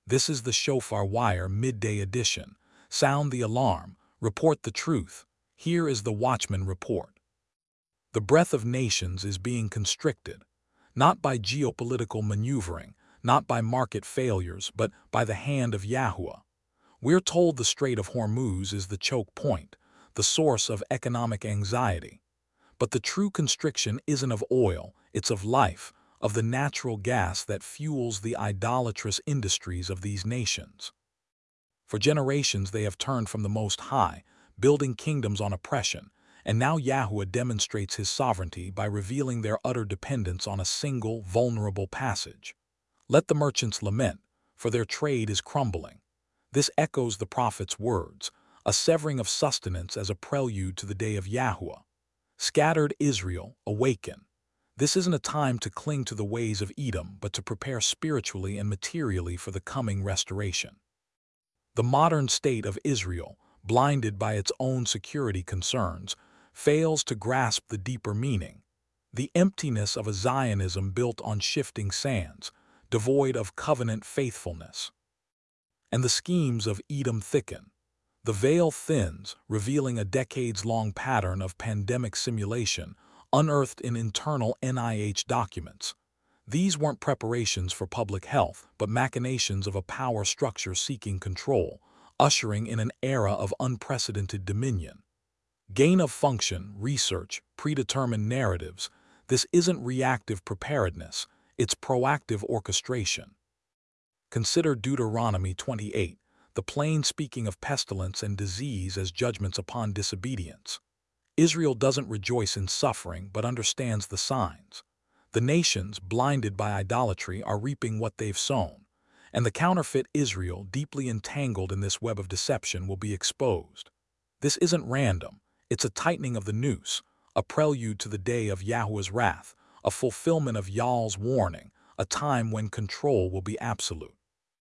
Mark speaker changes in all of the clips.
Speaker 1: This is the Shofar Wire Midday Edition. Sound the alarm, report the truth. Here is the Watchman Report. The breath of nations is being constricted, not by geopolitical maneuvering, not by market failures, but by the hand of Yahuwah. We're told the Strait of Hormuz is the choke point, the source of economic anxiety. But the true constriction isn't of oil, it's of life, of the natural gas that fuels the idolatrous industries of these nations. For generations they have turned from the Most High, building kingdoms on oppression, and now Yahuwah demonstrates his sovereignty by revealing their utter dependence on a single, vulnerable passage. Let the merchants lament, for their trade is crumbling. This echoes the prophet's words, a severing of sustenance as a prelude to the day of Yahuwah. Scattered Israel, awaken. This isn't a time to cling to the ways of Edom, but to prepare spiritually and materially for the coming restoration. The modern state of Israel, blinded by its own security concerns, fails to grasp the deeper meaning. The emptiness of a Zionism built on shifting sands, devoid of covenant faithfulness. And the schemes of Edom thicken. The veil thins, revealing a decades-long pattern of pandemic simulation unearthed in internal NIH documents. These weren't preparations for public health, but machinations of a power structure seeking control, ushering in an era of unprecedented dominion. Gain of function, research, predetermined narratives. This isn't reactive preparedness, it's proactive orchestration. Consider Deuteronomy 28, the plain speaking of pestilence and disease as judgments upon disobedience. Israel doesn't rejoice in suffering but understands the signs. The nations, blinded by idolatry, are reaping what they've sown, and the counterfeit Israel, deeply entangled in this web of deception, will be exposed. This isn't random, it's a tightening of the noose, a prelude to the day of Yahuwah's wrath, a fulfillment of Yah's warning, a time when control will be absolute.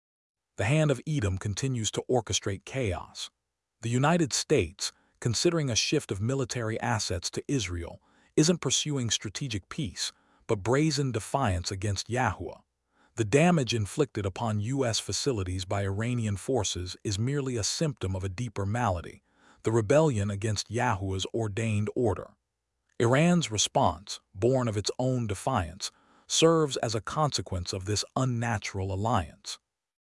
Speaker 1: The hand of Edom continues to orchestrate chaos. The United States, considering a shift of military assets to Israel, isn't pursuing strategic peace, but brazen defiance against Yahuwah. The damage inflicted upon U.S. facilities by Iranian forces is merely a symptom of a deeper malady, the rebellion against Yahuwah's ordained order. Iran's response, born of its own defiance, serves as a consequence of this unnatural alliance.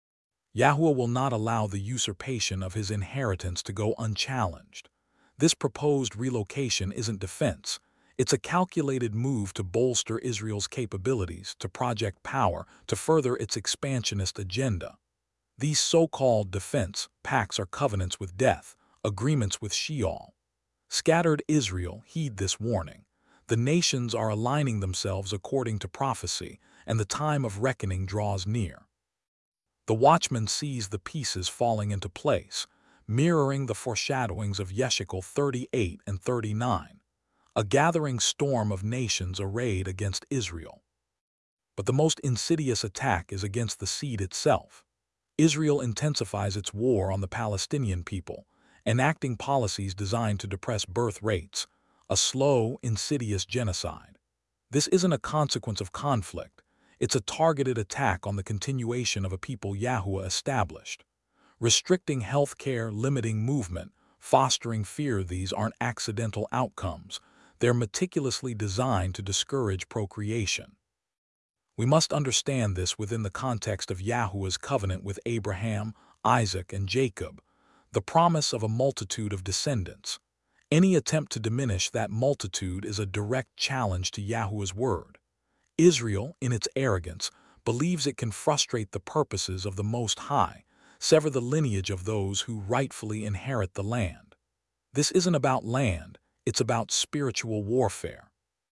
Speaker 1: Yahuwah will not allow the usurpation of his inheritance to go unchallenged. This proposed relocation isn't defense. It's a calculated move to bolster Israel's capabilities, to project power, to further its expansionist agenda. These so-called defense pacts are covenants with death, agreements with Sheol. Scattered Israel, heed this warning. The nations are aligning themselves according to prophecy, and the time of reckoning draws near. The watchman sees the pieces falling into place, mirroring the foreshadowings of Yeshayahu 38 and 39, a gathering storm of nations arrayed against Israel. But the most insidious attack is against the seed itself. Israel intensifies its war on the Palestinian people, enacting policies designed to depress birth rates, a slow, insidious genocide. This isn't a consequence of conflict, it's a targeted attack on the continuation of a people Yahuwah established. Restricting health care, limiting movement, fostering fear, these aren't accidental outcomes. They're meticulously designed to discourage procreation. We must understand this within the context of Yahuwah's covenant with Abraham, Isaac, and Jacob, the promise of a multitude of descendants. Any attempt to diminish that multitude is a direct challenge to Yahuwah's word. Israel, in its arrogance, believes it can frustrate the purposes of the Most High, sever the lineage of those who rightfully inherit the land. This isn't about land, it's about spiritual warfare.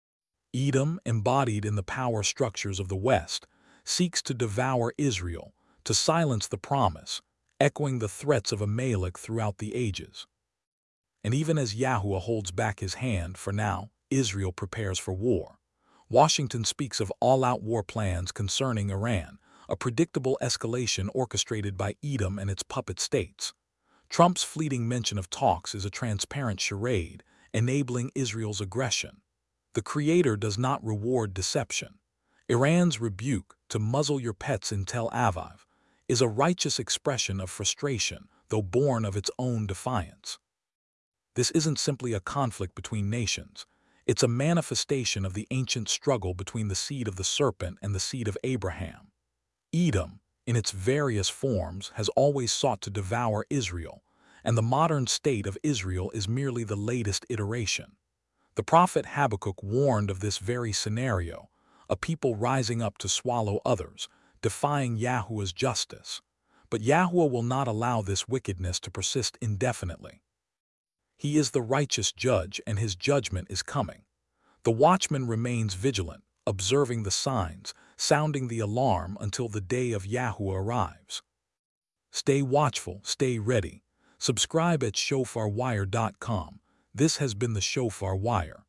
Speaker 1: Edom, embodied in the power structures of the West, seeks to devour Israel, to silence the promise, echoing the threats of Amalek throughout the ages. And even as Yahuwah holds back his hand, for now, Israel prepares for war. Washington speaks of all-out war plans concerning Iran, a predictable escalation orchestrated by Edom and its puppet states. Trump's fleeting mention of talks is a transparent charade, enabling Israel's aggression. The Creator does not reward deception. Iran's rebuke to muzzle your pets in Tel Aviv is a righteous expression of frustration, though born of its own defiance. This isn't simply a conflict between nations. It's a manifestation of the ancient struggle between the seed of the serpent and the seed of Abraham. Edom, in its various forms, has always sought to devour Israel, and the modern state of Israel is merely the latest iteration. The prophet Habakkuk warned of this very scenario, a people rising up to swallow others, defying Yahuwah's justice. But Yahuwah will not allow this wickedness to persist indefinitely. He is the righteous judge, and his judgment is coming. The watchman remains vigilant, observing the signs, sounding the alarm until the day of Yahuwah arrives. Stay watchful, stay ready. Subscribe at shofarwire.com. This has been the Shofar Wire.